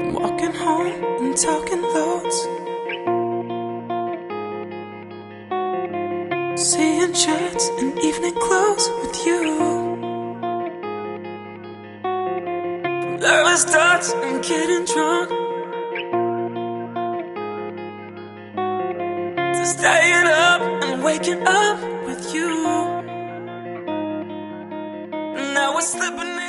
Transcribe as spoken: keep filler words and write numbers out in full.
Walking home and talking loads, seeing shirts and evening clothes with you. Blurry starts and getting drunk, to staying up and waking up with you. Now we're slipping